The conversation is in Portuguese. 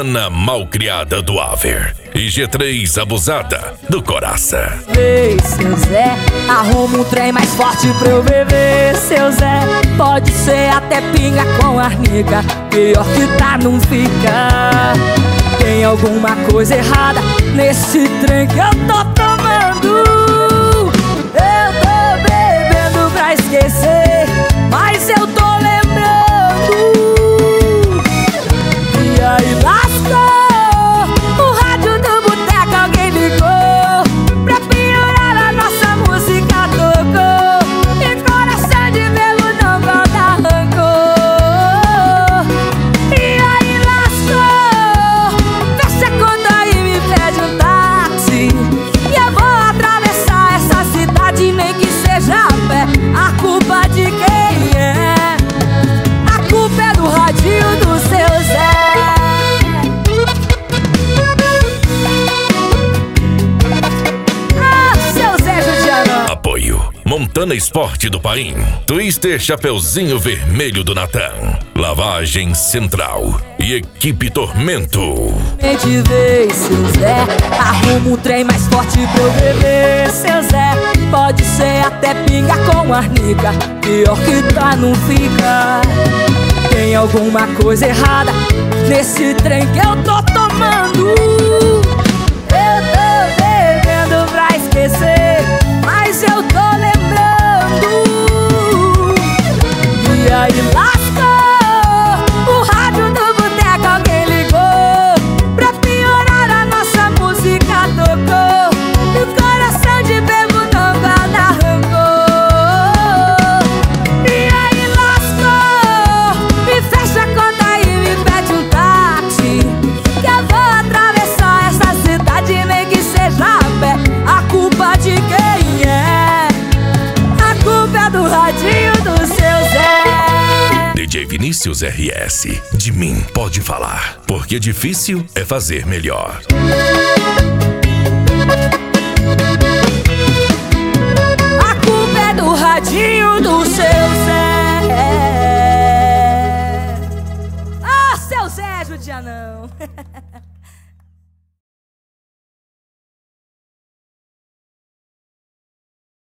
Ana malcriada do Aver e G3 abusada do Coraça. Ei, seu Zé, arruma um trem mais forte pra eu beber. Seu Zé, pode ser até pinga com arnica, pior que tá não fica. Tem alguma coisa errada nesse trem que eu tô tomando. Eu tô bebendo pra esquecer, mas eu tô lembrando. E aí lascou, o rádio do boteco alguém ligou, pra piorar a nossa música tocou, e coração de velo não volta rancor. E aí lascou, fecha a conta e me pede um táxi, e eu vou atravessar essa cidade nem que seja a pé. A culpa de quem é? A culpa é do radinho do seu Zé. Apoio Montana Esporte do Paim, Twister Chapeuzinho Vermelho do Natan, Lavagem Central e Equipe Tormento. De vez, seu Zé, arruma um trem mais forte pra eu beber. Seu Zé, pode ser até pinga com arnica, pior que tá não fica. Tem alguma coisa errada nesse trem que eu tô tomando. Eu tô bebendo pra esquecer, mas eu tô lembrando. E aí lascou, o rádio do boteco alguém ligou, pra piorar a nossa música tocou, e o coração de bebo não guarda rancor. E aí lascou, me fecha a conta e me pede um táxi, que eu vou atravessar essa cidade nem que seja a pé. A culpa de quem é? A culpa é do radinho do seu Zé. DJ Vinícius RS, de mim pode falar, porque difícil é fazer melhor. A culpa é do radinho do seu Zé. Ah, seu Zé Judianão.